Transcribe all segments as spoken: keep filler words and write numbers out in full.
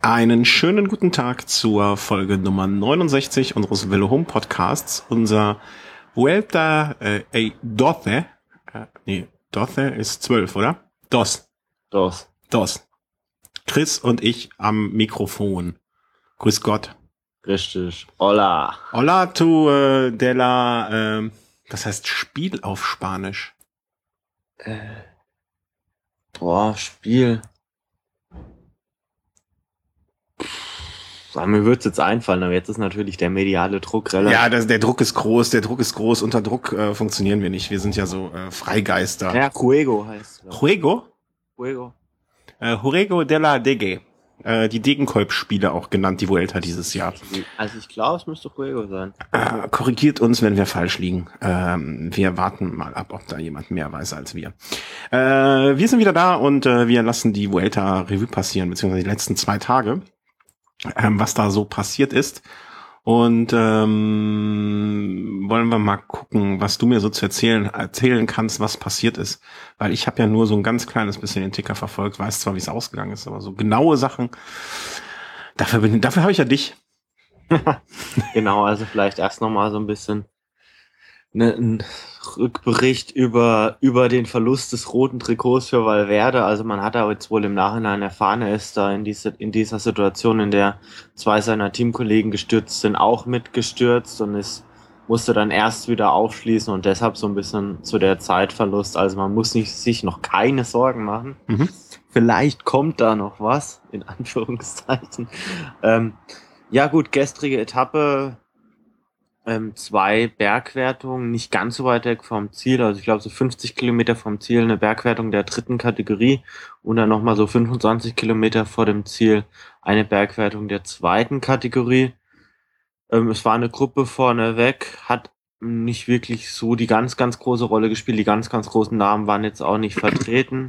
Einen schönen guten Tag zur Folge Nummer neunundsechzig unseres Velo Home Podcasts. Unser Vuelta äh, ey, doce, äh, nee, doce ist zwölf, oder? Dos. Dos. Dos. Chris und ich am Mikrofon. Grüß Gott. Richtig. Hola. Hola tu äh, de la, äh, das heißt Spiel auf Spanisch. Äh, boah, Spiel. Pff, mir wird's jetzt einfallen, aber jetzt ist natürlich der mediale Druck relativ... Ja, das, der Druck ist groß, der Druck ist groß. Unter Druck äh, funktionieren wir nicht. Wir sind ja so äh, Freigeister. Ja, Juego heißt es. Juego? Juego. Äh, Juego de la Dege. Äh, die Degenkolb-Spiele auch genannt, die Vuelta dieses Jahr. Also ich glaube, es müsste Juego sein. Äh, korrigiert uns, wenn wir falsch liegen. Ähm, wir warten mal ab, ob da jemand mehr weiß als wir. Äh, wir sind wieder da und äh, wir lassen die Vuelta Revue passieren, beziehungsweise die letzten zwei Tage, ähm, was da so passiert ist. Und ähm, wollen wir mal gucken, was du mir so zu erzählen erzählen kannst, was passiert ist. Weil ich habe ja nur so ein ganz kleines bisschen den Ticker verfolgt, weiß zwar, wie es ausgegangen ist, aber so genaue Sachen, dafür bin dafür habe ich ja dich. Genau, also vielleicht erst nochmal so ein bisschen ne, ein Rückbericht über über den Verlust des roten Trikots für Valverde. Also man hat aber jetzt wohl im Nachhinein erfahren, er ist da in diese, in dieser Situation, in der zwei seiner Teamkollegen gestürzt sind, auch mitgestürzt und ist, musste dann erst wieder aufschließen und deshalb so ein bisschen zu der Zeitverlust. Also man muss nicht, sich noch keine Sorgen machen. Mhm. Vielleicht kommt da noch was, in Anführungszeichen. Ähm, ja gut, gestrige Etappe, ähm, zwei Bergwertungen, nicht ganz so weit weg vom Ziel, also ich glaube so fünfzig Kilometer vom Ziel, eine Bergwertung der dritten Kategorie und dann nochmal so fünfundzwanzig Kilometer vor dem Ziel eine Bergwertung der zweiten Kategorie. Ähm, es war eine Gruppe vorneweg, hat nicht wirklich so die ganz, ganz große Rolle gespielt, die ganz, ganz großen Namen waren jetzt auch nicht vertreten.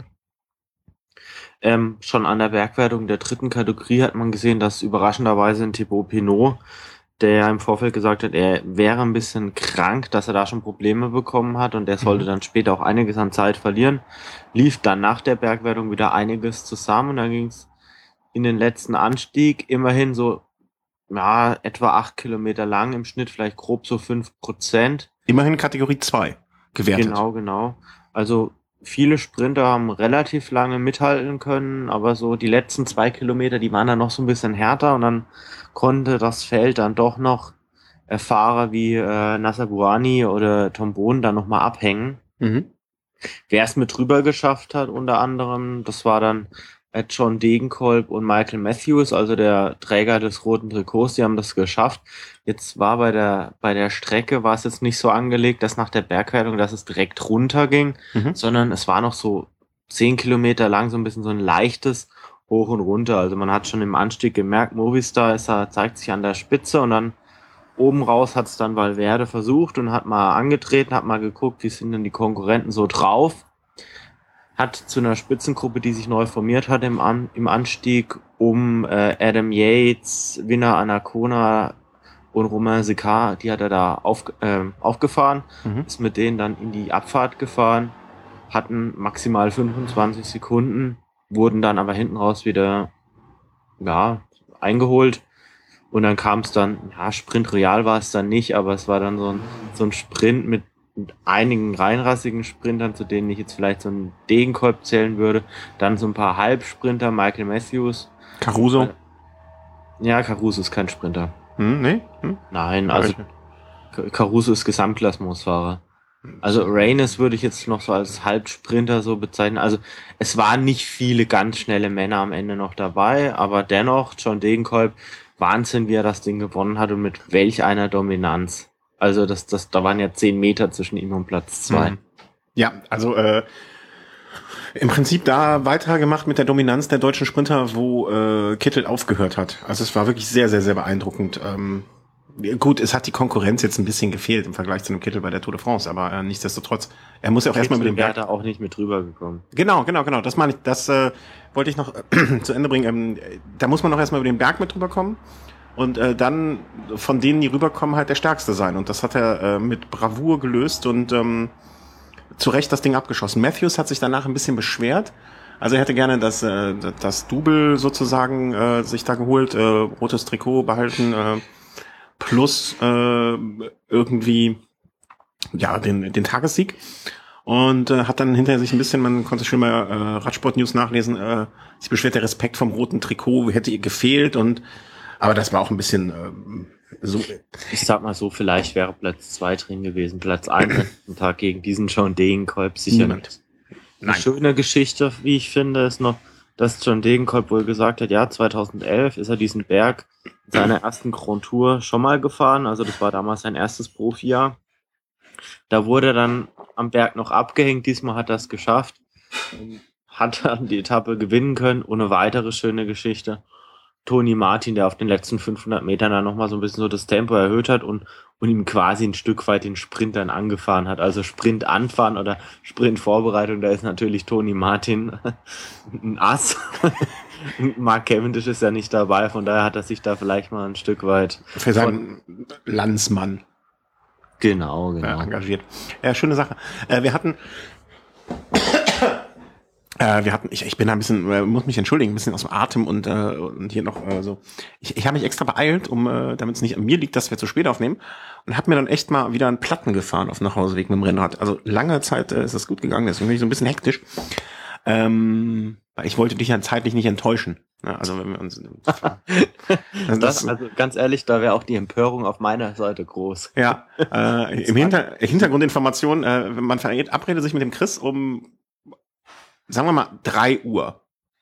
Ähm, schon an der Bergwertung der dritten Kategorie hat man gesehen, dass überraschenderweise ein Thibaut Pinot, der im Vorfeld gesagt hat, er wäre ein bisschen krank, dass er da schon Probleme bekommen hat und der sollte dann später auch einiges an Zeit verlieren, lief dann nach der Bergwertung wieder einiges zusammen und dann ging es in den letzten Anstieg, immerhin so ja, etwa acht Kilometer lang, im Schnitt vielleicht grob so fünf Prozent. Immerhin Kategorie zwei gewertet. Genau, genau. Also viele Sprinter haben relativ lange mithalten können, aber so die letzten zwei Kilometer, die waren dann noch so ein bisschen härter und dann konnte das Feld dann doch noch äh, Fahrer wie äh, Nacer Bouhanni oder Tom Bohn dann nochmal abhängen. Mhm. Wer es mit rüber geschafft hat, unter anderem, das war dann äh, John Degenkolb und Michael Matthews, also der Träger des roten Trikots, die haben das geschafft. Jetzt war bei der bei der Strecke war es jetzt nicht so angelegt, dass nach der Bergwertung, dass es direkt runter ging, Mhm. sondern es war noch so zehn Kilometer lang so ein bisschen so ein leichtes Hoch und Runter. Also man hat schon im Anstieg gemerkt, Movistar ist da, zeigt sich an der Spitze und dann oben raus hat es dann Valverde versucht und hat mal angetreten, hat mal geguckt, wie sind denn die Konkurrenten so drauf. Hat zu einer Spitzengruppe, die sich neu formiert hat im, An im Anstieg, um äh, Adam Yates, Winner Anacona und Romain Sicard, die hat er da auf, äh, aufgefahren, Mhm. ist mit denen dann in die Abfahrt gefahren, hatten maximal fünfundzwanzig Sekunden, wurden dann aber hinten raus wieder ja, eingeholt und dann kam es dann, ja, Sprint Royal war es dann nicht, aber es war dann so ein, so ein Sprint mit mit einigen reinrassigen Sprintern, zu denen ich jetzt vielleicht so einen Degenkolb zählen würde, dann so ein paar Halbsprinter, Michael Matthews. Caruso? Ja, Caruso ist kein Sprinter. Hm, nee? Hm? Nein, also Caruso ist Gesamtklassementsfahrer. Also Reines würde ich jetzt noch so als Halbsprinter so bezeichnen. Also es waren nicht viele ganz schnelle Männer am Ende noch dabei, aber dennoch, John Degenkolb, Wahnsinn, wie er das Ding gewonnen hat und mit welch einer Dominanz. Also das, das, da waren ja zehn Meter zwischen ihm und Platz zwei. Mhm. Ja, also äh, im Prinzip da weitergemacht mit der Dominanz der deutschen Sprinter, wo äh, Kittel aufgehört hat. Also es war wirklich sehr, sehr, sehr beeindruckend. Ähm, gut, es hat die Konkurrenz jetzt ein bisschen gefehlt im Vergleich zu dem Kittel bei der Tour de France, aber äh, nichtsdestotrotz, er muss ja auch erstmal mit dem Berg... da auch nicht mit drüber gekommen. Genau, genau, genau, das meine ich, das äh, wollte ich noch äh, zu Ende bringen. Ähm, da muss man noch erstmal über den Berg mit drüber kommen. Und äh, dann von denen, die rüberkommen, halt der Stärkste sein. Und das hat er äh, mit Bravour gelöst und ähm, zu Recht das Ding abgeschossen. Matthews hat sich danach ein bisschen beschwert, Also er hätte gerne das, äh, das Double sozusagen äh, sich da geholt, äh, rotes Trikot behalten, äh, plus äh, irgendwie ja den, den Tagessieg. Und äh, hat dann hinterher sich ein bisschen, man konnte schon mal äh, Radsport-News nachlesen, äh, sich beschwert, der Respekt vom roten Trikot hätte ihr gefehlt. Und aber das war auch ein bisschen äh, so. Ich sag mal so, vielleicht wäre Platz zwei drin gewesen. Platz eins letzten Tag gegen diesen John Degenkolb sicher Niemand. nicht. Eine schöne Geschichte, wie ich finde, ist noch, dass John Degenkolb wohl gesagt hat, ja, zweitausendelf ist er diesen Berg in seiner ersten Grand Tour schon mal gefahren. Also das war damals sein erstes Profijahr. Da wurde er dann am Berg noch abgehängt. Diesmal hat er es geschafft. Hat dann die Etappe gewinnen können. Und eine weitere schöne Geschichte. Toni Martin, der auf den letzten fünfhundert Metern dann nochmal so ein bisschen so das Tempo erhöht hat und, und ihm quasi ein Stück weit den Sprint dann angefahren hat. Also Sprint anfahren oder Sprint Vorbereitung, da ist natürlich Toni Martin ein Ass. Mark Cavendish ist ja nicht dabei, von daher hat er sich da vielleicht mal ein Stück weit für seinen Landsmann genau, genau. Ja, engagiert. Ja, schöne Sache. Äh, wir hatten Äh, wir hatten, ich, ich bin da ein bisschen, äh, muss mich entschuldigen, ein bisschen aus dem Atem und, äh, und hier noch äh, so. Ich, ich habe mich extra beeilt, um, äh, damit es nicht an mir liegt, dass wir zu spät aufnehmen, und habe mir dann echt mal wieder einen Platten gefahren auf dem Nachhauseweg mit dem Rennrad. Also lange Zeit äh, ist das gut gegangen, deswegen bin ich so ein bisschen hektisch. Ähm, weil ich wollte dich ja zeitlich nicht enttäuschen. Ja, also wenn wir uns das, das, also ganz ehrlich, da wäre auch die Empörung auf meiner Seite groß. Ja, äh, im Hinter Hintergrundinformation, äh, man verabredet sich mit dem Chris um, sagen wir mal, drei Uhr.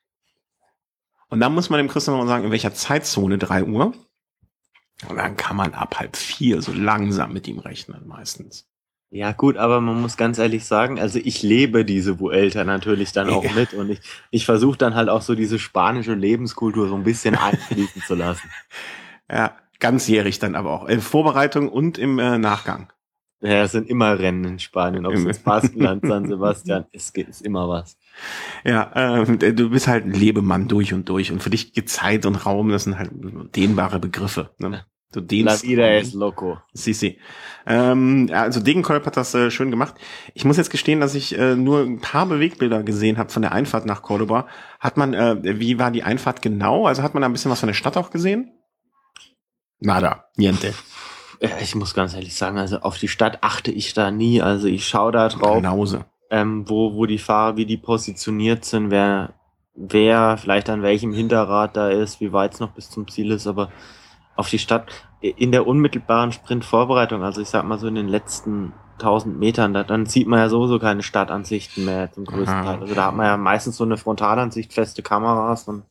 Und dann muss man dem Christian mal sagen, in welcher Zeitzone drei Uhr. Und dann kann man ab halb vier so langsam mit ihm rechnen meistens. Ja gut, aber man muss ganz ehrlich sagen, also ich lebe diese Vuelta natürlich dann auch mit und ich, ich versuche dann halt auch so diese spanische Lebenskultur so ein bisschen einfließen zu lassen. Ja, ganzjährig dann aber auch. In Vorbereitung und im äh, Nachgang. Ja, es sind immer Rennen in Spanien, ob es ins Baskenland, San Sebastian ist, ist immer was. Ja, ähm, du bist halt ein Lebemann durch und durch und für dich geht Zeit und Raum, das sind halt dehnbare Begriffe. Ne? Du dehnst. La vida es loco. Si, si. Ähm, also Degenkolb hat das äh, schön gemacht. Ich muss jetzt gestehen, dass ich äh, nur ein paar Bewegbilder gesehen habe von der Einfahrt nach Cordoba. Hat man, äh, wie war die Einfahrt genau? Also hat man da ein bisschen was von der Stadt auch gesehen? Nada, niente. Ich muss ganz ehrlich sagen, also auf die Stadt achte ich da nie. Also ich schaue da drauf, Genauso. ähm, wo, wo die Fahrer, wie die positioniert sind, wer, wer vielleicht an welchem Hinterrad da ist, wie weit es noch bis zum Ziel ist, aber auf die Stadt in der unmittelbaren Sprintvorbereitung, also ich sag mal so in den letzten tausend Metern, da, dann sieht man ja sowieso keine Stadtansichten mehr zum größten Aha. Teil. Also da hat man ja meistens so eine Frontalansicht, feste Kameras und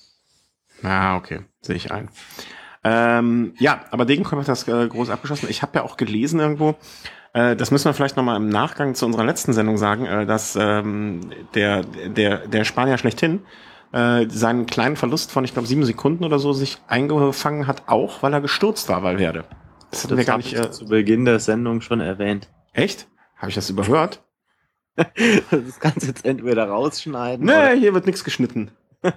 Ah, okay, sehe ich ein. Ähm, ja, aber Degenkolb hat das äh, groß abgeschossen. Ich habe ja auch gelesen irgendwo, äh, das müssen wir vielleicht nochmal im Nachgang zu unserer letzten Sendung sagen, äh, dass ähm, der, der, der Spanier schlechthin äh, seinen kleinen Verlust von, ich glaube, sieben Sekunden oder so sich eingefangen hat, auch weil er gestürzt war, Valverde. Das hatten das wir gar hab nicht. ich Äh, zu Beginn der Sendung schon erwähnt. echt? Habe ich das überhört? Das kannst du jetzt entweder rausschneiden. Nee, oder hier wird nichts geschnitten.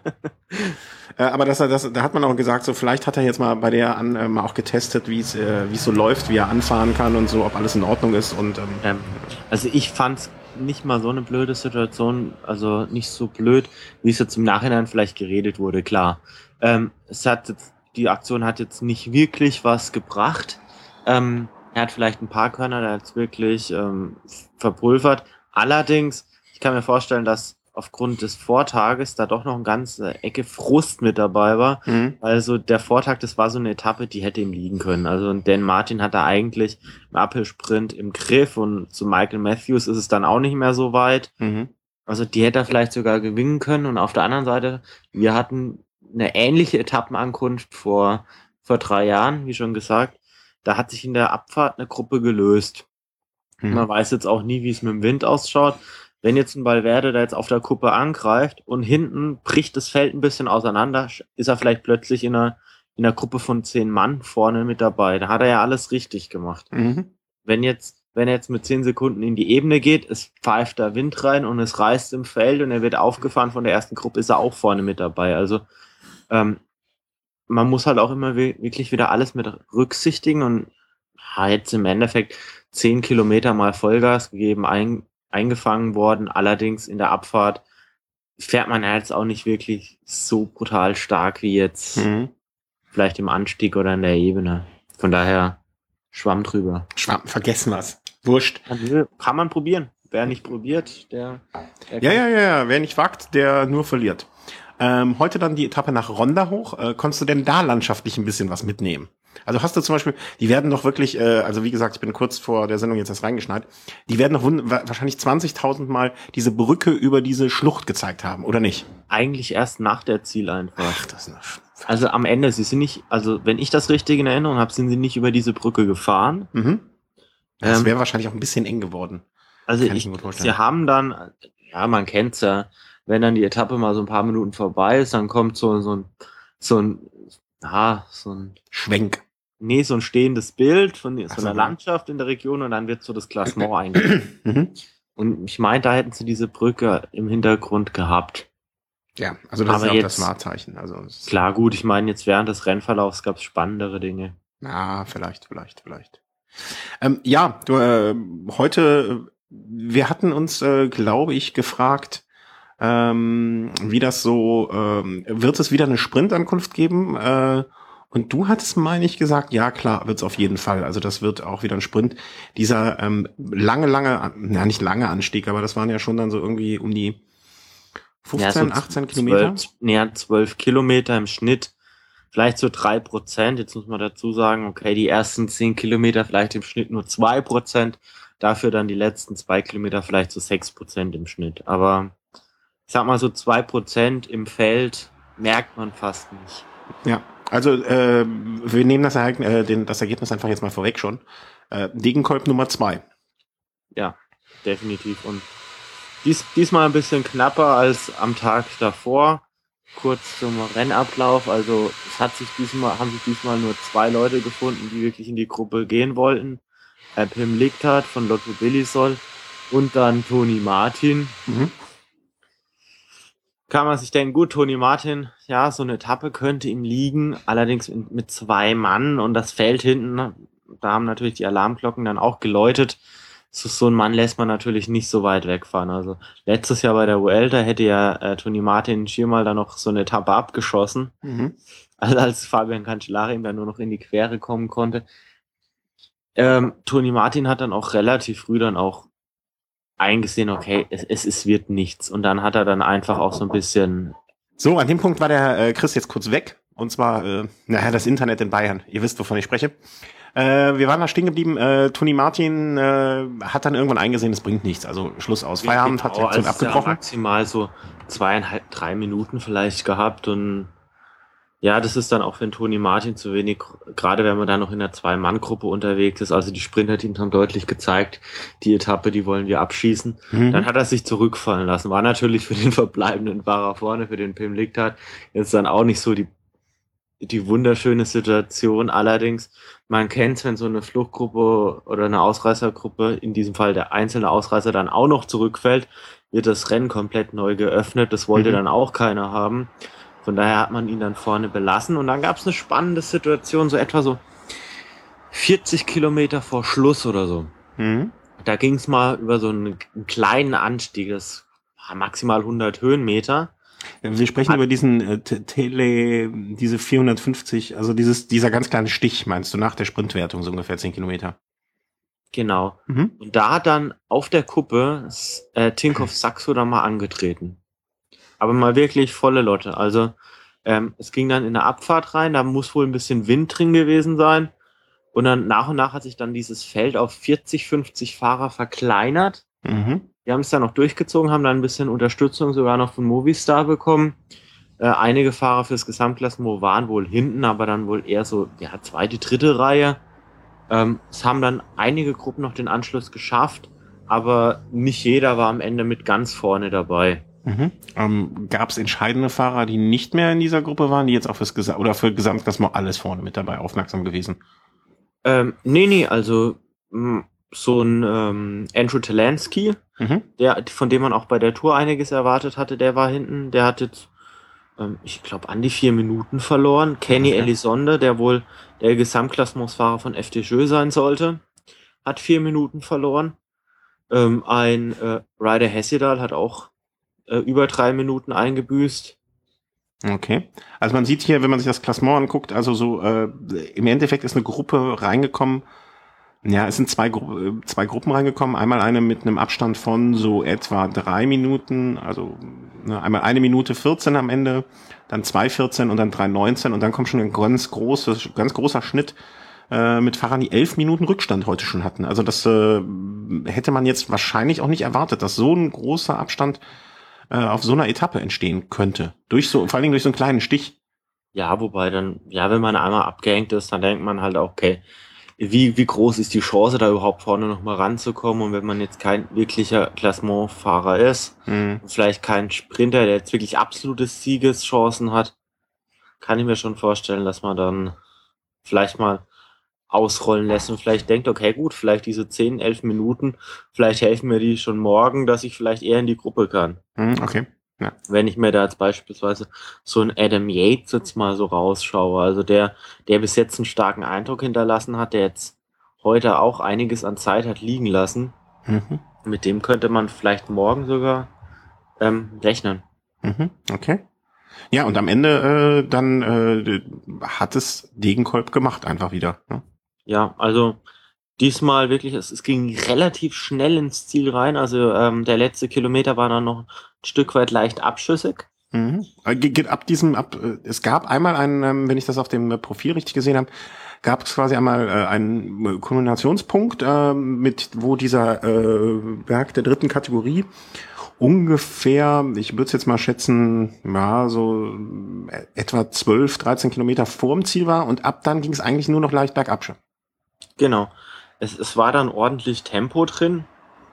äh, aber das, das, da hat man auch gesagt, so vielleicht hat er jetzt mal bei der an äh, mal auch getestet, wie es äh, wie es so läuft, wie er anfahren kann und so, ob alles in Ordnung ist. Und ähm, Ähm, also ich fand's nicht mal so eine blöde Situation, also nicht so blöd, wie es jetzt im Nachhinein vielleicht geredet wurde, klar. Ähm, es hat jetzt, die Aktion hat jetzt nicht wirklich was gebracht. Ähm, er hat vielleicht ein paar Körner da jetzt wirklich ähm, verpulvert. Allerdings, ich kann mir vorstellen, dass aufgrund des Vortages da doch noch eine ganze Ecke Frust mit dabei war. mhm. Also der Vortag, das war so eine Etappe, die hätte ihm liegen können. Also Dan Martin hat da eigentlich im Uphill-Sprint im Griff und zu Michael Matthews ist es dann auch nicht mehr so weit. Mhm. Also die hätte er vielleicht sogar gewinnen können. Und auf der anderen Seite, wir hatten eine ähnliche Etappenankunft vor, vor drei Jahren, wie schon gesagt. Da hat sich in der Abfahrt eine Gruppe gelöst. Mhm. Man weiß jetzt auch nie, wie es mit dem Wind ausschaut. Wenn jetzt ein Valverde da jetzt auf der Kuppe angreift und hinten bricht das Feld ein bisschen auseinander, ist er vielleicht plötzlich in einer, in einer Gruppe von zehn Mann vorne mit dabei. Da hat er ja alles richtig gemacht. Mhm. Wenn jetzt, wenn er jetzt mit zehn Sekunden in die Ebene geht, es pfeift da Wind rein und es reißt im Feld und er wird aufgefahren von der ersten Gruppe, ist er auch vorne mit dabei. Also ähm, man muss halt auch immer wirklich wieder alles mit rücksichtigen und ja, jetzt im Endeffekt zehn Kilometer mal Vollgas gegeben, ein, eingefangen worden, allerdings in der Abfahrt fährt man ja jetzt auch nicht wirklich so brutal stark wie jetzt Mhm. vielleicht im Anstieg oder in der Ebene. Von daher Schwamm drüber. Schwamm, vergessen was. Wurscht. Kann man probieren. Wer nicht probiert, der, der Ja, ja, ja, ja. Wer nicht wagt, der nur verliert. Ähm, heute dann die Etappe nach Ronda hoch. Äh, konntest du denn da landschaftlich ein bisschen was mitnehmen? Also hast du zum Beispiel, die werden doch wirklich, äh, also wie gesagt, ich bin kurz vor der Sendung jetzt erst reingeschneit, die werden doch wund- wahrscheinlich zwanzigtausend Mal diese Brücke über diese Schlucht gezeigt haben, oder nicht? Eigentlich erst nach der Zieleinfahrt. Ach, das ist eine Also am Ende, sie sind nicht, also wenn ich das richtig in Erinnerung habe, sind sie nicht über diese Brücke gefahren. Mhm. Das Ähm, wäre wahrscheinlich auch ein bisschen eng geworden. Also Kann ich ich, mir gut vorstellen. sie haben dann, ja, man kennt's ja, wenn dann die Etappe mal so ein paar Minuten vorbei ist, dann kommt so, so ein, so ein, ah, so ein, Schwenk. nee, so ein stehendes Bild von so Ach so, einer ja. Landschaft in der Region und dann wird so das Klassement eingeführt. Mhm. Und ich meine, da hätten sie diese Brücke im Hintergrund gehabt. Ja, also das Aber ist auch jetzt- das Wahrzeichen. Also es ist- Klar, gut, ich meine, jetzt während des Rennverlaufs gab's spannendere Dinge. Na, vielleicht, vielleicht, vielleicht. Ähm, ja, du, äh, heute, äh, wir hatten uns, äh, glaube ich, gefragt, ähm, wie das so, ähm, wird es wieder eine Sprintankunft geben? Äh, und du hattest, meine ich, gesagt, ja klar, wird es auf jeden Fall. Also das wird auch wieder ein Sprint. Dieser ähm, lange, lange, na nicht lange Anstieg, aber das waren ja schon dann so irgendwie um die fünfzehn, so achtzehn Kilometer. zwölf, näher zwölf Kilometer im Schnitt. Vielleicht so drei Prozent. Jetzt muss man dazu sagen, okay, die ersten zehn Kilometer vielleicht im Schnitt nur zwei Prozent. Dafür dann die letzten zwei Kilometer vielleicht so sechs Prozent im Schnitt. Aber ich sag mal so zwei Prozent im Feld merkt man fast nicht. Ja, also äh, wir nehmen das, Ereign- äh, den, das Ergebnis einfach jetzt mal vorweg schon. Äh, Degenkolb Nummer zwei. Ja, definitiv. Und dies, diesmal ein bisschen knapper als am Tag davor. Kurz zum Rennablauf. Also es hat sich diesmal, haben sich diesmal nur zwei Leute gefunden, die wirklich in die Gruppe gehen wollten. Äh, Pim Lichthardt von Lotto Belisol und dann Toni Martin. Mhm. Kann man sich denken, gut, Toni Martin, ja, so eine Etappe könnte ihm liegen, allerdings mit, mit zwei Mann und das Feld hinten, da haben natürlich die Alarmglocken dann auch geläutet. So, so ein Mann lässt man natürlich nicht so weit wegfahren. Also letztes Jahr bei der Vuelta hätte ja äh, Toni Martin Schirmal dann noch so eine Etappe abgeschossen, Mhm. also als Fabian Cancellara ihm dann nur noch in die Quere kommen konnte. Ähm, Toni Martin hat dann auch relativ früh dann auch eingesehen, okay, es, es, es wird nichts. Und dann hat er dann einfach auch so ein bisschen So, an dem Punkt war der äh, Chris jetzt kurz weg. Und zwar, äh, naja, das Internet in Bayern. Ihr wisst, wovon ich spreche. Äh, wir waren da stehen geblieben. Äh, Toni Martin äh, hat dann irgendwann eingesehen, es bringt nichts. Also Schluss aus. Feierabend, hat die Aktion also abgebrochen. maximal so zweieinhalb, drei Minuten vielleicht gehabt und ja, das ist dann auch für den Toni Martin zu wenig, gerade wenn man da noch in einer Zwei-Mann-Gruppe unterwegs ist. Also die Sprinterteams haben deutlich gezeigt, die Etappe, die wollen wir abschießen. Mhm. Dann hat er sich zurückfallen lassen. War natürlich für den verbleibenden Fahrer vorne, für den Pim Lichthardt, jetzt dann auch nicht so die die wunderschöne Situation. Allerdings, man kennt, wenn so eine Fluchtgruppe oder eine Ausreißergruppe, in diesem Fall der einzelne Ausreißer, dann auch noch zurückfällt, wird das Rennen komplett neu geöffnet. Das wollte Mhm. dann auch keiner haben. Von daher hat man ihn dann vorne belassen. Und dann gab es eine spannende Situation, so etwa so vierzig Kilometer vor Schluss oder so. Mhm. Da ging es mal über so einen, einen kleinen Anstieg, das war maximal hundert Höhenmeter. Wir sprechen Hat- über diesen äh, T- Tele, diese vierhundertfünfzig, also dieses, dieser ganz kleine Stich, meinst du, nach der Sprintwertung, so ungefähr zehn Kilometer. Genau. Mhm. Und da hat dann auf der Kuppe S- äh, Tinkoff Saxo dann mal angetreten. Aber mal wirklich volle Lotte. Also ähm, es ging dann in der Abfahrt rein, da muss wohl ein bisschen Wind drin gewesen sein. Und dann nach und nach hat sich dann dieses Feld auf vierzig, fünfzig Fahrer verkleinert. Mhm. Wir haben es dann noch durchgezogen, haben dann ein bisschen Unterstützung sogar noch von Movistar bekommen. Äh, einige Fahrer fürs Gesamtklassement waren wohl hinten, aber dann wohl eher so, ja, zweite, dritte Reihe. Ähm, es haben dann einige Gruppen noch den Anschluss geschafft, aber nicht jeder war am Ende mit ganz vorne dabei. Mhm. Ähm, Gab es entscheidende Fahrer, die nicht mehr in dieser Gruppe waren, die jetzt auch fürs Gesa- oder für Gesamtklassement alles vorne mit dabei aufmerksam gewesen? Ähm, nee, nee, also mh, so ein ähm, Andrew Talansky, Mhm. der, von dem man auch bei der Tour einiges erwartet hatte, der war hinten, der hat jetzt, ähm, ich glaube, an die vier Minuten verloren. Kenny Okay. Elizonde, der wohl der Gesamtklassementsfahrer von F D Jeux sein sollte, hat vier Minuten verloren. Ähm, ein äh, Ryder Hesjedal hat auch äh, über drei Minuten eingebüßt. Okay. Also man sieht hier, wenn man sich das Klassement anguckt, also so äh, im Endeffekt ist eine Gruppe reingekommen. Ja, es sind zwei, Gru zwei Gruppen reingekommen. Einmal eine mit einem Abstand von so etwa drei Minuten, also ne, einmal eine Minute vierzehn am Ende, dann zwei vierzehn und dann drei neunzehn und dann kommt schon ein ganz großes, ganz großer Schnitt äh, mit Fahrern, die elf Minuten Rückstand heute schon hatten. Also das äh, hätte man jetzt wahrscheinlich auch nicht erwartet, dass so ein großer Abstand äh, auf so einer Etappe entstehen könnte. Durch so, vor allen Dingen durch so einen kleinen Stich. Ja, wobei dann, ja, wenn man einmal abgehängt ist, dann denkt man halt auch, okay, wie, wie groß ist die Chance, da überhaupt vorne nochmal ranzukommen? Und wenn man jetzt kein wirklicher Klassementfahrer ist, Mhm. vielleicht kein Sprinter, der jetzt wirklich absolute Siegeschancen hat, kann ich mir schon vorstellen, dass man dann vielleicht mal ausrollen lässt und vielleicht denkt, okay, gut, vielleicht diese zehn, elf Minuten, vielleicht helfen mir die schon morgen, dass ich vielleicht eher in die Gruppe kann. Mhm, okay. Ja. Wenn ich mir da jetzt beispielsweise so einen Adam Yates jetzt mal so rausschaue, also der, der bis jetzt einen starken Eindruck hinterlassen hat, der jetzt heute auch einiges an Zeit hat liegen lassen, Mhm. mit dem könnte man vielleicht morgen sogar ähm, rechnen. Mhm. Okay. Ja, und am Ende äh, dann äh, hat es Degenkolb gemacht einfach wieder. Ne? Ja, also diesmal wirklich, es, es ging relativ schnell ins Ziel rein, also ähm, der letzte Kilometer war dann noch ein Stück weit leicht abschüssig. Mhm. Äh, ge- Geht ab diesem, ab, äh, es gab einmal einen, ähm, wenn ich das auf dem äh, Profil richtig gesehen habe, gab es quasi einmal äh, einen äh, Kulminationspunkt, äh, mit wo dieser äh, Berg der dritten Kategorie ungefähr, ich würde es jetzt mal schätzen, ja, so äh, etwa zwölf, dreizehn Kilometer vorm Ziel war und ab dann ging es eigentlich nur noch leicht bergab schon. Genau. Es, es war dann ordentlich Tempo drin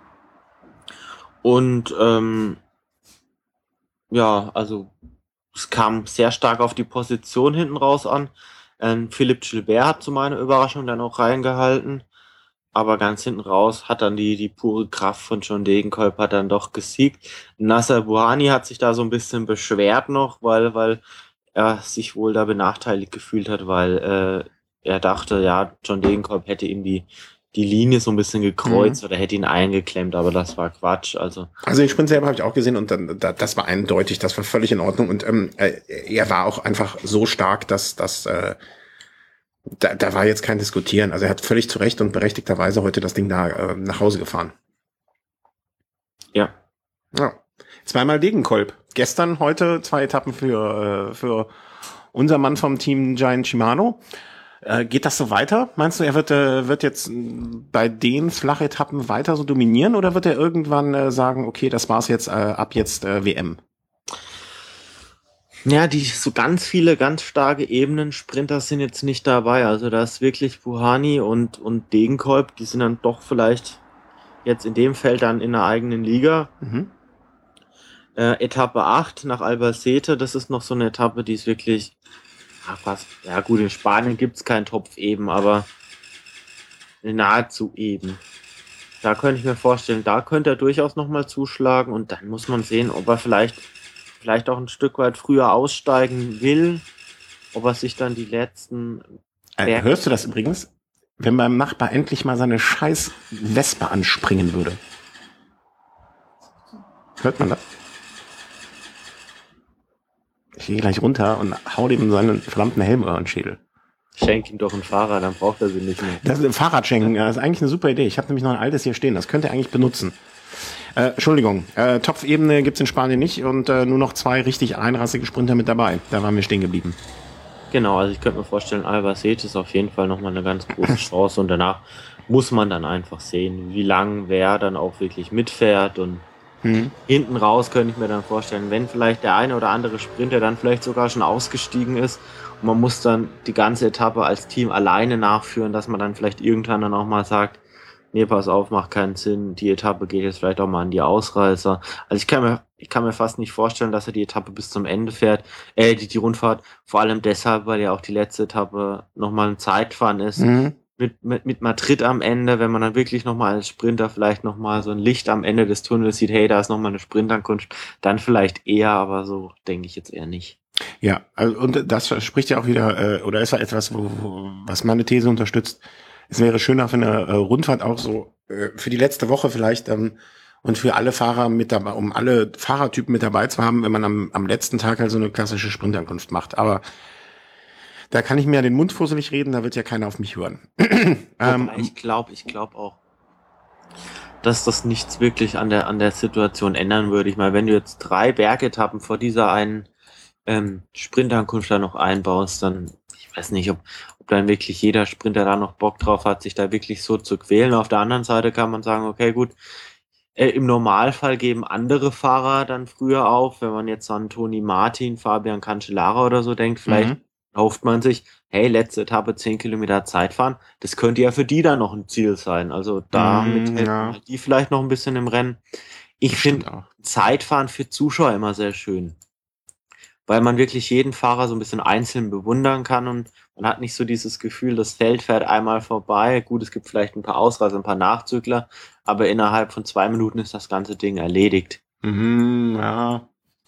und ähm, ja, also es kam sehr stark auf die Position hinten raus an. Ähm, Philipp Gilbert hat zu meiner Überraschung dann auch reingehalten. Aber ganz hinten raus hat dann die, die pure Kraft von John Degenkolb hat dann doch gesiegt. Nasser Buhani hat sich da so ein bisschen beschwert noch, weil, weil er sich wohl da benachteiligt gefühlt hat, weil äh, er dachte, ja, John Degenkolb hätte ihm die, die Linie so ein bisschen Mhm. gekreuzt oder hätte ihn eingeklemmt, aber das war Quatsch. Also Also den Sprint selber habe ich auch gesehen und dann, da, das war eindeutig, das war völlig in Ordnung und ähm, äh, er war auch einfach so stark, dass das äh, da, da war jetzt kein Diskutieren. Also er hat völlig zu Recht und berechtigterweise heute das Ding da äh, nach Hause gefahren. ja. Ja. Zweimal Degenkolb. Gestern, heute zwei Etappen für, äh, für unser Mann vom Team Giant Shimano. Äh, geht das so weiter? Meinst du, er wird, äh, wird jetzt bei den Flachetappen weiter so dominieren oder wird er irgendwann äh, sagen, okay, das war's jetzt, äh, ab jetzt äh, W M? Ja, die so ganz viele ganz starke Ebenen-Sprinter sind jetzt nicht dabei. Also da ist wirklich Buhani und, und Degenkolb, die sind dann doch vielleicht jetzt in dem Feld dann in der eigenen Liga. Mhm. Äh, Etappe acht nach Albacete, das ist noch so eine Etappe, die ist wirklich ja, fast, ja gut, in Spanien gibt's keinen Topf eben, aber nahezu eben. Da könnte ich mir vorstellen, da könnte er durchaus nochmal zuschlagen und dann muss man sehen, ob er vielleicht, vielleicht auch ein Stück weit früher aussteigen will, ob er sich dann die letzten Äh, Berg. hörst du das übrigens? Wenn beim Nachbar endlich mal seine scheiß Wespe anspringen würde. Hört man das? Ich gehe gleich runter und hau dem seinen verdammten Helm über den Schädel. Schenk ihm doch ein Fahrrad, dann braucht er sie nicht mehr. Das ist ein Fahrrad schenken, das ist eigentlich eine super Idee. Ich habe nämlich noch ein altes hier stehen, das könnt ihr eigentlich benutzen. Äh, Entschuldigung, äh, Topfebene gibt's in Spanien nicht und äh, nur noch zwei richtig einrassige Sprinter mit dabei. Da waren wir stehen geblieben. Genau, also ich könnte mir vorstellen, Albacete ist auf jeden Fall nochmal eine ganz große Chance und danach muss man dann einfach sehen, wie lang wer dann auch wirklich mitfährt und Hm. hinten raus könnte ich mir dann vorstellen, wenn vielleicht der eine oder andere Sprinter dann vielleicht sogar schon ausgestiegen ist und man muss dann die ganze Etappe als Team alleine nachführen, dass man dann vielleicht irgendwann dann auch mal sagt, nee, pass auf, macht keinen Sinn, die Etappe geht jetzt vielleicht auch mal an die Ausreißer. Also ich kann mir, ich kann mir fast nicht vorstellen, dass er die Etappe bis zum Ende fährt, äh, die, die Rundfahrt, vor allem deshalb, weil ja auch die letzte Etappe nochmal ein Zeitfahren ist. Mhm. Mit, mit, mit Madrid am Ende, wenn man dann wirklich nochmal als Sprinter vielleicht nochmal so ein Licht am Ende des Tunnels sieht, hey, da ist nochmal eine Sprintankunft, dann vielleicht eher, aber so denke ich jetzt eher nicht. Ja, also, und das spricht ja auch wieder, äh, oder ist ja etwas, wo, wo, was meine These unterstützt. Es wäre schöner für eine äh, Rundfahrt auch so äh, für die letzte Woche vielleicht ähm, Und für alle Fahrer mit dabei, um alle Fahrertypen mit dabei zu haben, wenn man am, am letzten Tag halt so eine klassische Sprintankunft macht. Aber da kann ich mir ja den Mund fusselig reden, da wird ja keiner auf mich hören. Wobei ich glaube, ich glaube auch, dass das nichts wirklich an der an der Situation ändern würde. Ich meine, wenn du jetzt drei Bergetappen vor dieser einen ähm, Sprintankunft da noch einbaust, dann, ich weiß nicht, ob, ob dann wirklich jeder Sprinter da noch Bock drauf hat, sich da wirklich so zu quälen. Auf der anderen Seite kann man sagen, okay, gut, äh, im Normalfall geben andere Fahrer dann früher auf, wenn man jetzt an Toni Martin, Fabian Cancellara oder so denkt, vielleicht Mhm. hofft man sich, hey, letzte Etappe zehn Kilometer Zeit fahren, das könnte ja für die dann noch ein Ziel sein. Also damit Mm, hält man ja, halt die vielleicht noch ein bisschen im Rennen. Ich das stimmt finde auch. Zeitfahren für Zuschauer immer sehr schön, weil man wirklich jeden Fahrer so ein bisschen einzeln bewundern kann und man hat nicht so dieses Gefühl, das Feld fährt einmal vorbei. Gut, es gibt vielleicht ein paar Ausreißer, ein paar Nachzügler, aber innerhalb von zwei Minuten ist das ganze Ding erledigt. Mhm, ja.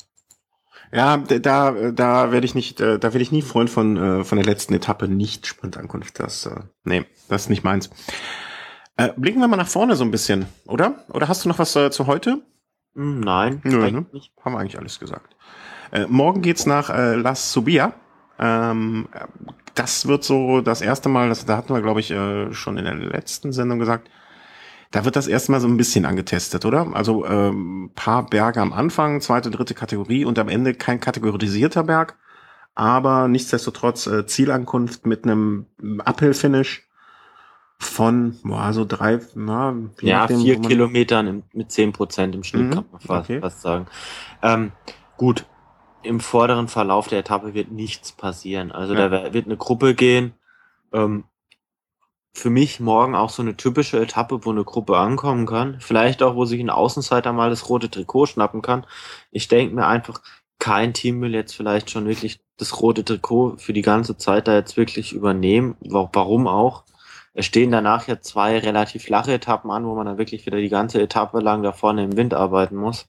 Ja, d- da, da werde ich nicht, äh, da werde ich nie Freund von, äh, von der letzten Etappe, nicht Sprintankunft. Das, äh, nee, das ist nicht meins. Äh, blicken wir mal nach vorne so ein bisschen, oder? Oder hast du noch was äh, zu heute? Hm, nein, Nö, ne? eigentlich nicht. Haben wir eigentlich alles gesagt. Äh, morgen geht's nach äh, Las Subia. Ähm, äh, das wird so das erste Mal, das, da hatten wir, glaube ich, äh, schon in der letzten Sendung gesagt, da wird das erste Mal so ein bisschen angetestet, oder? Also ähm, paar Berge am Anfang, zweite, dritte Kategorie und am Ende kein kategorisierter Berg, aber nichtsdestotrotz äh, Zielankunft mit einem Uphill-Finish von, boah, so drei, na, je Ja, nachdem, vier wo man. Kilometern im, mit zehn Prozent im Schnitt, Mhm, kann man fast, okay. fast sagen. Ähm, gut, im vorderen Verlauf der Etappe wird nichts passieren. Also Ja. da wer- wird eine Gruppe gehen. Ähm, für mich morgen auch so eine typische Etappe, wo eine Gruppe ankommen kann. Vielleicht auch, wo sich ein Außenseiter mal das rote Trikot schnappen kann. Ich denke mir einfach, kein Team will jetzt vielleicht schon wirklich das rote Trikot für die ganze Zeit da jetzt wirklich übernehmen. Wa- Warum auch? Es stehen danach ja zwei relativ flache Etappen an, wo man dann wirklich wieder die ganze Etappe lang da vorne im Wind arbeiten muss.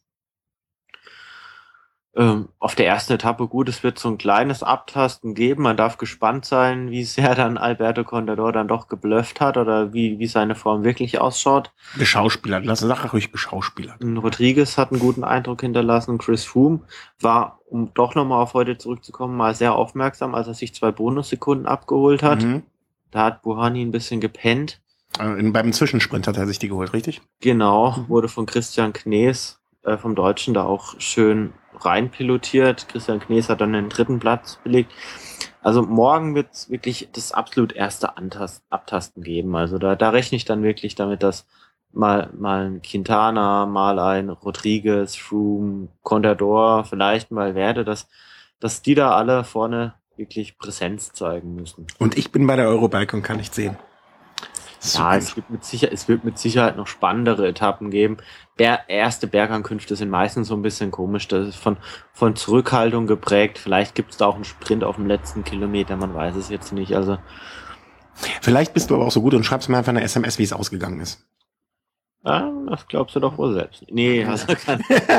Ähm, auf der ersten Etappe gut, es wird so ein kleines Abtasten geben. Man darf gespannt sein, wie sehr dann Alberto Contador dann doch geblufft hat oder wie, wie seine Form wirklich ausschaut. Geschauspielert, lass Sache ruhig geschauspielert. Rodriguez hat einen guten Eindruck hinterlassen. Chris Froome war, um doch nochmal auf heute zurückzukommen, mal sehr aufmerksam, als er sich zwei Bonussekunden abgeholt hat. Mhm. Da hat Buhani ein bisschen gepennt. Äh, in, beim Zwischensprint hat er sich die geholt, richtig? Genau, Mhm. wurde von Christian Knees äh, vom Deutschen da auch schön reinpilotiert. Christian Knees hat dann den dritten Platz belegt. Also morgen wird es wirklich das absolut erste Antast Abtasten geben. Also da, da rechne ich dann wirklich damit, dass mal, mal ein Quintana, mal ein Rodriguez, Froome, Contador, vielleicht mal Werde, dass, dass die da alle vorne wirklich Präsenz zeigen müssen. Und ich bin bei der Eurobike und kann nicht sehen. Ja, es wird mit Sicherheit, es wird mit Sicherheit noch spannendere Etappen geben. Der erste Bergankünfte sind meistens so ein bisschen komisch. Das ist von, von Zurückhaltung geprägt. Vielleicht gibt es da auch einen Sprint auf dem letzten Kilometer. Man weiß es jetzt nicht. Also, Vielleicht bist du aber auch so gut und schreibst mir einfach eine S M S, wie es ausgegangen ist. ah, das glaubst du doch wohl selbst. Nee, also kann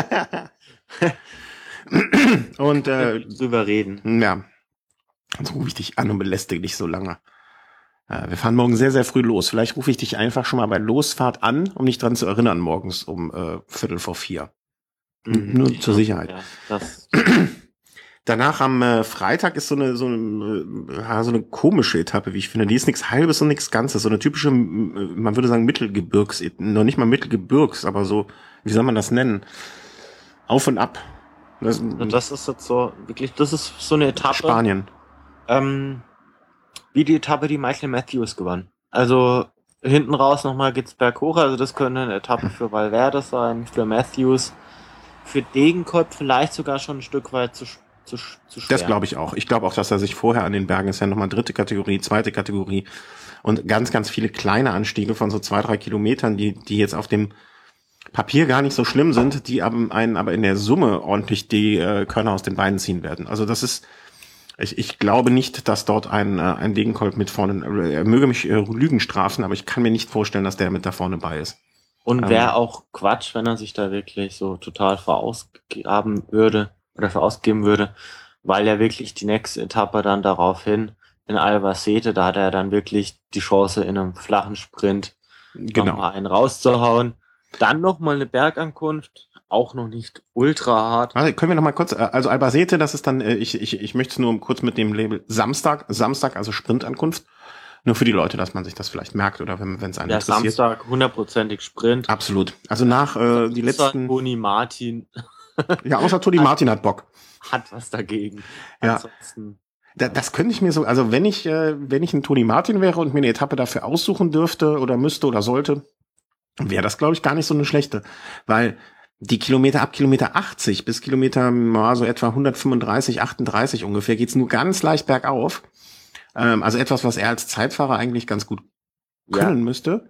Und äh, ich drüber reden. ja, jetzt rufe ich dich an und belästige dich so lange. Äh, wir fahren morgen sehr, sehr früh los. Vielleicht rufe ich dich einfach schon mal bei Losfahrt an, um dich dran zu erinnern, morgens um äh, Viertel vor vier. Mhm, Nur ja, zur Sicherheit. Ja, das, Danach am äh, Freitag ist so eine so eine, äh, ja, so eine komische Etappe, wie ich finde. Die ist nichts Halbes und nichts Ganzes. So eine typische, m- äh, man würde sagen Mittelgebirgs, noch nicht mal Mittelgebirgs, aber so, wie soll man das nennen? Auf und ab. Das, das ist jetzt so, wirklich, das ist so eine Etappe. Spanien. Ähm, wie die Etappe, die Michael Matthews gewann. Also hinten raus nochmal geht's berghoch. Also das könnte eine Etappe für Valverde sein, für Matthews, für Degenkolb vielleicht sogar schon ein Stück weit zu, zu, zu schwer. Das glaube ich auch. Ich glaube auch, dass er sich vorher an den Bergen ist ja nochmal dritte Kategorie, zweite Kategorie und ganz, ganz viele kleine Anstiege von so zwei, drei Kilometern, die, die jetzt auf dem Papier gar nicht so schlimm sind, die aber einen aber in der Summe ordentlich die äh, Körner aus den Beinen ziehen werden. Also das ist, ich, ich glaube nicht, dass dort ein, äh, ein Degenkolb mit vorne, äh, er möge mich äh, Lügen strafen, aber ich kann mir nicht vorstellen, dass der mit da vorne bei ist. Und Ähm, wäre auch Quatsch, wenn er sich da wirklich so total verausgaben würde oder verausgeben würde, weil er wirklich die nächste Etappe dann daraufhin in Albacete, da hat er dann wirklich die Chance in einem flachen Sprint genau. nochmal einen rauszuhauen. Dann nochmal eine Bergankunft, auch noch nicht ultra hart. Also können wir noch mal kurz, also Albacete, das ist dann, ich, ich, ich möchte es nur kurz mit dem Label Samstag, Samstag, also Sprintankunft. Nur für die Leute, dass man sich das vielleicht merkt oder wenn es einen Ja, interessiert. Samstag hundertprozentig Sprint. Absolut. Also nach äh, die letzten... Toni Martin. Ja, außer Toni Martin hat Bock. Hat was dagegen. Ja. Ansonsten... Da, das könnte ich mir so, also wenn ich, äh, wenn ich ein Toni Martin wäre und mir eine Etappe dafür aussuchen dürfte oder müsste oder sollte, wäre das, glaube ich, gar nicht so eine schlechte. Weil die Kilometer ab Kilometer achtzig bis Kilometer ja, so etwa hundertfünfunddreißig, achtunddreißig ungefähr geht's nur ganz leicht bergauf. Ähm, also etwas, was er als Zeitfahrer eigentlich ganz gut können ja. müsste.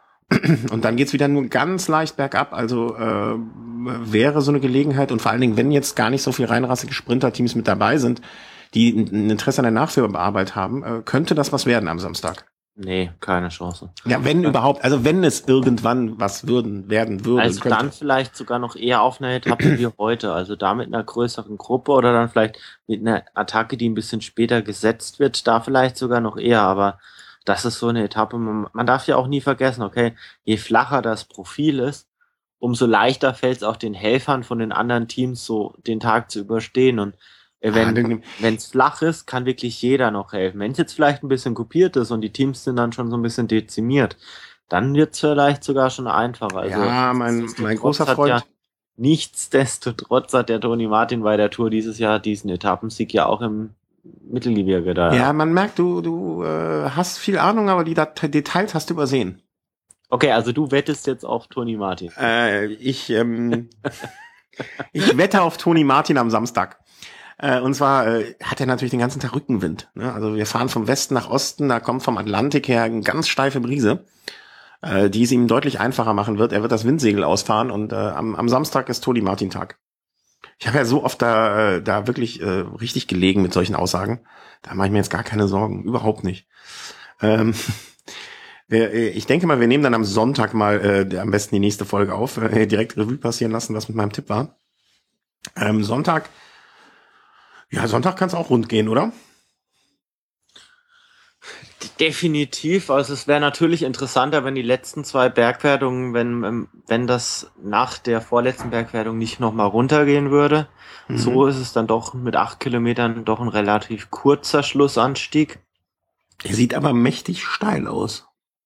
Und dann geht's wieder nur ganz leicht bergab. Also äh, wäre so eine Gelegenheit und vor allen Dingen, wenn jetzt gar nicht so viel reinrassige Sprinterteams mit dabei sind, die ein Interesse an der Nachführarbeit haben, äh, könnte das was werden am Samstag. Nee, keine Chance. Ja, wenn ja. überhaupt, also wenn es irgendwann was würden, werden würde. Also könnte. Dann vielleicht sogar noch eher auf einer Etappe wie heute, also da mit einer größeren Gruppe oder dann vielleicht mit einer Attacke, die ein bisschen später gesetzt wird, da vielleicht sogar noch eher, aber das ist so eine Etappe, man, man darf ja auch nie vergessen, okay, je flacher das Profil ist, umso leichter fällt es auch den Helfern von den anderen Teams so den Tag zu überstehen und wenn ah, es flach ist, kann wirklich jeder noch helfen. Wenn es jetzt vielleicht ein bisschen kopiert ist und die Teams sind dann schon so ein bisschen dezimiert, dann wird es vielleicht sogar schon einfacher. Also, ja, mein, mein großer Freund. Ja, nichtsdestotrotz hat der Toni Martin bei der Tour dieses Jahr diesen Etappensieg ja auch im Mittelgebirge da. Ja, man merkt, du, du äh, hast viel Ahnung, aber die Dat- Details hast du übersehen. Okay, also du wettest jetzt auf Toni Martin. Äh, ich, ähm, ich wette auf Toni Martin am Samstag. Und zwar äh, hat er natürlich den ganzen Tag Rückenwind. Ne? Also wir fahren vom Westen nach Osten, da kommt vom Atlantik her eine ganz steife Brise, äh, die es ihm deutlich einfacher machen wird. Er wird das Windsegel ausfahren und äh, am, am Samstag ist Toni Martin Tag. Ich habe ja so oft da äh, da wirklich äh, richtig gelegen mit solchen Aussagen. Da mache ich mir jetzt gar keine Sorgen, überhaupt nicht. Ähm, wir, ich denke mal, wir nehmen dann am Sonntag mal äh, am besten die nächste Folge auf, äh, direkt Revue passieren lassen, was mit meinem Tipp war. Ähm, Sonntag Ja, Sonntag kann es auch rund gehen, oder? Definitiv. Also es wäre natürlich interessanter, wenn die letzten zwei Bergwertungen, wenn wenn das nach der vorletzten Bergwertung nicht nochmal runtergehen würde. Mhm. So ist es dann doch mit acht Kilometern doch ein relativ kurzer Schlussanstieg. Er sieht aber mächtig steil aus.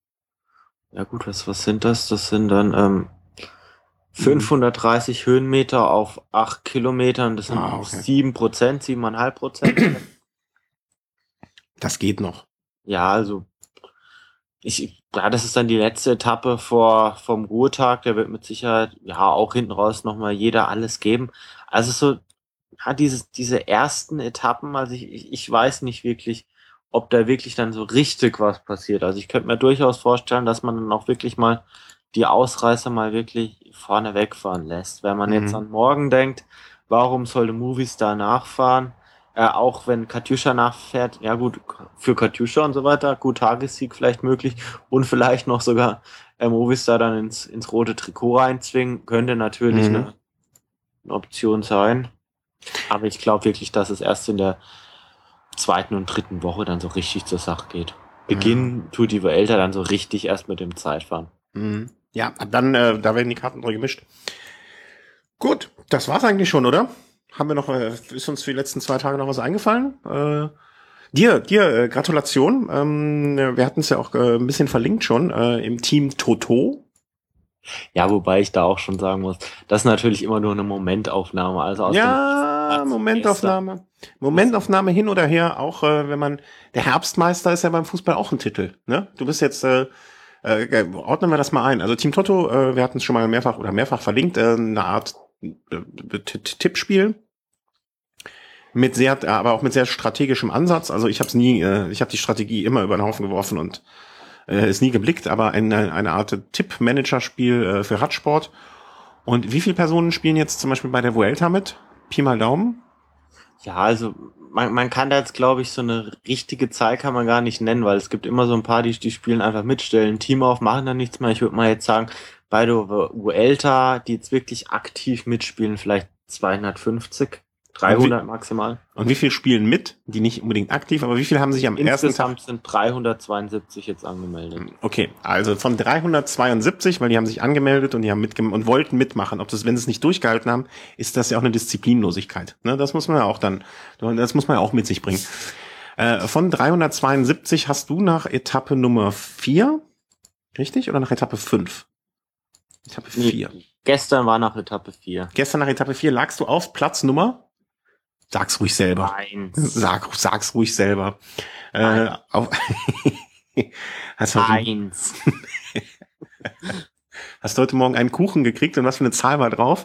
Ja gut, was was sind das? Das sind dann ähm, fünfhundertdreißig Höhenmeter auf acht Kilometern, das sind ah, okay. sieben Prozent, sieben Komma fünf Prozent. Das geht noch. Ja, also ich, ja, das ist dann die letzte Etappe vor vom Ruhetag, der wird mit Sicherheit, ja, auch hinten raus nochmal jeder alles geben. Also so, ja, dieses, diese ersten Etappen, also ich, ich, ich weiß nicht wirklich, ob da wirklich dann so richtig was passiert. Also ich könnte mir durchaus vorstellen, dass man dann auch wirklich mal die Ausreißer mal wirklich vorne wegfahren lässt. Wenn man mhm. jetzt an morgen denkt, warum sollte Movistar nachfahren? Äh, auch wenn Katjuscha nachfährt, ja gut, für Katjuscha und so weiter, gut, Tagessieg vielleicht möglich und vielleicht noch sogar äh, Movistar dann ins, ins rote Trikot reinzwingen, könnte natürlich mhm. eine, eine Option sein. Aber ich glaube wirklich, dass es erst in der zweiten und dritten Woche dann so richtig zur Sache geht. Beginnen mhm. tut die Vuelta dann so richtig erst mit dem Zeitfahren. Mhm. Ja, dann, äh, da werden die Karten neu gemischt. Gut, das war's eigentlich schon, oder? Haben wir noch, äh, ist uns für die letzten zwei Tage noch was eingefallen? Äh, dir, dir, äh, Gratulation. Ähm, wir hatten es ja auch äh, ein bisschen verlinkt schon, äh, im Team Toto. Ja, wobei ich da auch schon sagen muss, das ist natürlich immer nur eine Momentaufnahme. Also aus ja, dem Momentaufnahme. Momentaufnahme hin oder her, auch äh, wenn man, der Herbstmeister ist ja beim Fußball auch ein Titel, ne? Du bist jetzt, äh, Äh, ordnen wir das mal ein. Also Team Toto, äh, wir hatten es schon mal mehrfach oder mehrfach verlinkt, äh, eine Art äh, Tippspiel mit sehr, aber auch mit sehr strategischem Ansatz. Also ich habe es nie, äh, ich habe die Strategie immer über den Haufen geworfen und äh, es nie geblickt, aber eine, eine Art Tipp-Manager-Spiel äh, für Radsport. Und wie viele Personen spielen jetzt zum Beispiel bei der Vuelta mit? Pi mal Daumen? Ja, also man, man kann da jetzt, glaube ich, so eine richtige Zahl kann man gar nicht nennen, weil es gibt immer so ein paar, die, die spielen einfach mitstellen, Team auf, machen dann nichts mehr. Ich würde mal jetzt sagen, bei der Vuelta, die jetzt wirklich aktiv mitspielen, vielleicht zweihundertfünfzig, dreihundert und wie, maximal. Und wie viel spielen mit? Die nicht unbedingt aktiv, aber wie viel haben sich am ersten Tag... Insgesamt sind dreihundertzweiundsiebzig jetzt angemeldet. Okay, also von dreihundertzweiundsiebzig, weil die haben sich angemeldet und die haben mitgem und wollten mitmachen. Ob das, wenn sie es nicht durchgehalten haben, ist das ja auch eine Disziplinlosigkeit. Ne, das muss man ja auch dann, das muss man ja auch mit sich bringen. Äh, von dreihundertzweiundsiebzig hast du nach Etappe Nummer vier, richtig? Oder nach Etappe fünf? Etappe vier. Nee, gestern war nach Etappe vier. Gestern nach Etappe vier lagst du auf Platz Nummer? Sag's ruhig selber. Eins. Sag, sag's ruhig selber. Äh, auf hast, du heute, Eins. hast du heute Morgen einen Kuchen gekriegt und was für eine Zahl war drauf?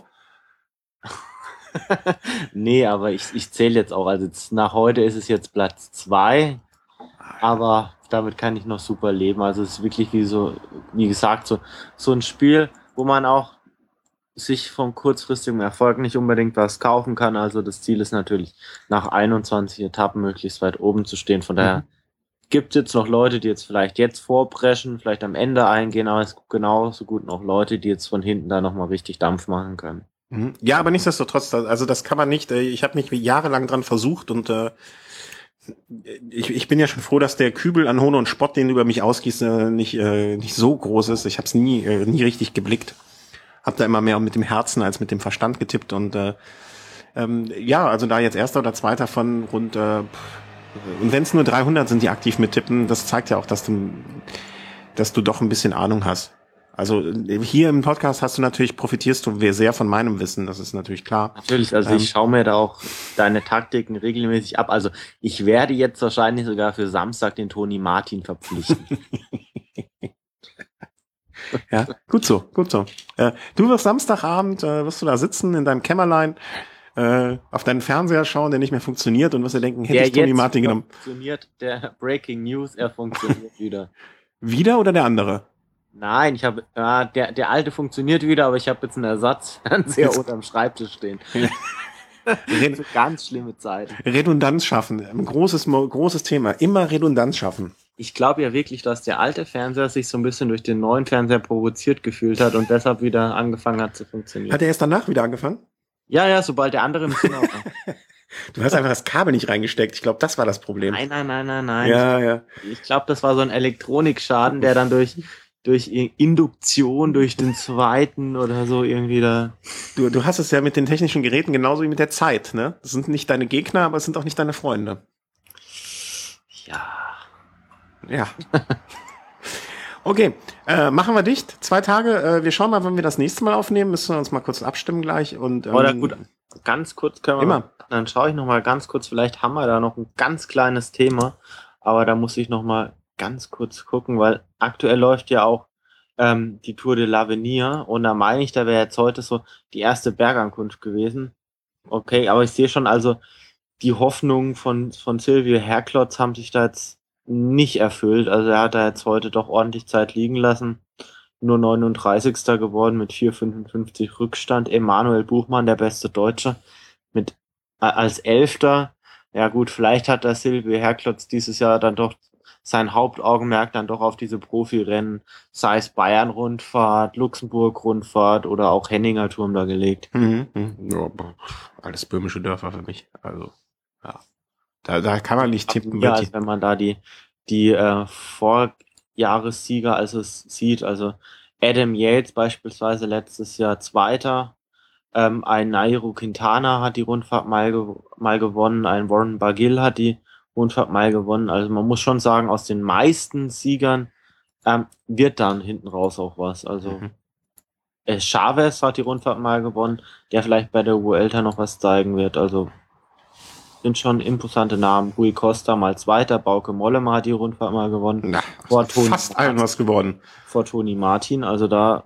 Nee, aber ich, ich zähle jetzt auch. Also jetzt, nach heute ist es jetzt Platz zwei. Aber damit kann ich noch super leben. Also es ist wirklich wie so, wie gesagt, so, so ein Spiel, wo man auch sich vom kurzfristigen Erfolg nicht unbedingt was kaufen kann. Also das Ziel ist natürlich, nach einundzwanzig Etappen möglichst weit oben zu stehen. Von daher mhm. gibt es jetzt noch Leute, die jetzt vielleicht jetzt vorpreschen, vielleicht am Ende eingehen, aber es gibt genauso gut noch Leute, die jetzt von hinten da nochmal richtig Dampf machen können. Ja, aber nichtsdestotrotz, also das kann man nicht, ich habe mich jahrelang dran versucht und äh, ich, ich bin ja schon froh, dass der Kübel an Hohn und Spott, den du über mich ausgießt, äh, nicht, äh, nicht so groß ist. Ich habe es nie, äh, nie richtig geblickt. Hab da immer mehr mit dem Herzen als mit dem Verstand getippt und äh, ähm, ja, also da jetzt Erster oder Zweiter von rund äh, und wenn es nur dreihundert sind, die aktiv mittippen, das zeigt ja auch, dass du, dass du doch ein bisschen Ahnung hast. Also hier im Podcast hast du natürlich, profitierst du sehr von meinem Wissen, das ist natürlich klar. Natürlich, also ähm, ich schaue mir da auch deine Taktiken regelmäßig ab. Also ich werde jetzt wahrscheinlich sogar für Samstag den Toni Martin verpflichten. Ja, gut so, gut so. Äh, du wirst Samstagabend, äh, wirst du da sitzen in deinem Kämmerlein, äh, auf deinen Fernseher schauen, der nicht mehr funktioniert und wirst dir denken, hätte der ich Toni Martin genommen. Funktioniert der Breaking News, er funktioniert wieder. Wieder oder der andere? Nein, ich habe äh, der der alte funktioniert wieder, aber ich habe jetzt einen Ersatzfernseher unterm Schreibtisch stehen. Red- ganz schlimme Zeit. Redundanz schaffen, ein großes großes Thema. Immer Redundanz schaffen. Ich glaube ja wirklich, dass der alte Fernseher sich so ein bisschen durch den neuen Fernseher provoziert gefühlt hat und deshalb wieder angefangen hat zu funktionieren. Hat er erst danach wieder angefangen? Ja, ja, sobald der andere im Zimmer war. Du hast einfach das Kabel nicht reingesteckt. Ich glaube, das war das Problem. Nein, nein, nein, nein, nein. Ja, ja. Ich glaube, das war so ein Elektronikschaden, der dann durch durch Induktion, durch den zweiten oder so irgendwie da. Du, du hast es ja mit den technischen Geräten genauso wie mit der Zeit, ne? Das sind nicht deine Gegner, aber es sind auch nicht deine Freunde. Ja. Ja. Okay, äh, machen wir dicht. Zwei Tage. Äh, wir schauen mal, wann wir das nächste Mal aufnehmen. Müssen wir uns mal kurz abstimmen gleich. Und, ähm, oder gut, ganz kurz können wir. Immer. Mal, dann schaue ich noch mal ganz kurz. Vielleicht haben wir da noch ein ganz kleines Thema. Aber da muss ich noch mal ganz kurz gucken, weil aktuell läuft ja auch ähm, die Tour de l'Avenir. Und da meine ich, da wäre jetzt heute so die erste Bergankunft gewesen. Okay, aber ich sehe schon, also die Hoffnungen von, von Silvio Herklotz haben sich da jetzt nicht erfüllt. Also er hat da jetzt heute doch ordentlich Zeit liegen lassen. Nur neununddreißigster geworden mit vier fünfundfünfzig Rückstand. Emanuel Buchmann, der beste Deutsche, mit äh, als Elfter. Ja gut, vielleicht hat der Silvio Herklotz dieses Jahr dann doch sein Hauptaugenmerk dann doch auf diese Profirennen, sei es Bayern-Rundfahrt, Luxemburg-Rundfahrt oder auch Henninger Turm da gelegt. Mhm, mhm. Ja, alles böhmische Dörfer für mich. Also, ja. Da, da kann man nicht tippen. Ja, als wenn man da die, die äh, Vorjahressieger also sieht, also Adam Yates beispielsweise letztes Jahr Zweiter, ähm, ein Nairo Quintana hat die Rundfahrt mal, ge- mal gewonnen, ein Warren Barguil hat die Rundfahrt mal gewonnen. Also man muss schon sagen, aus den meisten Siegern ähm, wird dann hinten raus auch was. Also mhm. äh, Chavez hat die Rundfahrt mal gewonnen, der vielleicht bei der Vuelta noch was zeigen wird. Also sind schon imposante Namen. Rui Costa mal Zweiter, Bauke Mollema hat die Rundfahrt mal gewonnen. Na, vor Toni fast allen was geworden. Vor Toni Martin. Also da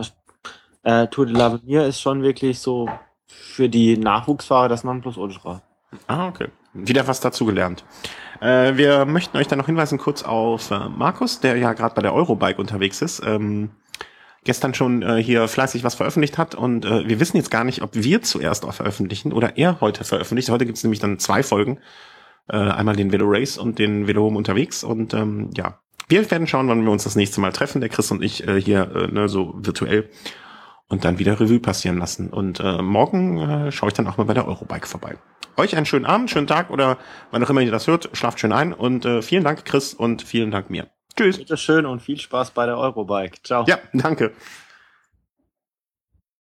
äh, Tour de l'Avenir ist schon wirklich so für die Nachwuchsfahrer das Nonplusultra. Ah, okay. Wieder was dazugelernt. Äh, wir möchten euch dann noch hinweisen kurz auf äh, Markus, der ja gerade bei der Eurobike unterwegs ist. Ähm, gestern schon äh, hier fleißig was veröffentlicht hat und äh, wir wissen jetzt gar nicht, ob wir zuerst auch veröffentlichen oder er heute veröffentlicht. Heute gibt es nämlich dann zwei Folgen. Äh, einmal den Velo Race und den Velo Home unterwegs und ähm, ja, wir werden schauen, wann wir uns das nächste Mal treffen, der Chris und ich äh, hier äh, ne, so virtuell. und dann wieder Revue passieren lassen. Und äh, morgen äh, schaue ich dann auch mal bei der Eurobike vorbei. Euch einen schönen Abend, schönen Tag oder wann auch immer ihr das hört. Schlaft schön ein und äh, vielen Dank, Chris, und vielen Dank mir. Tschüss. Bitte schön und viel Spaß bei der Eurobike. Ciao. Ja, danke.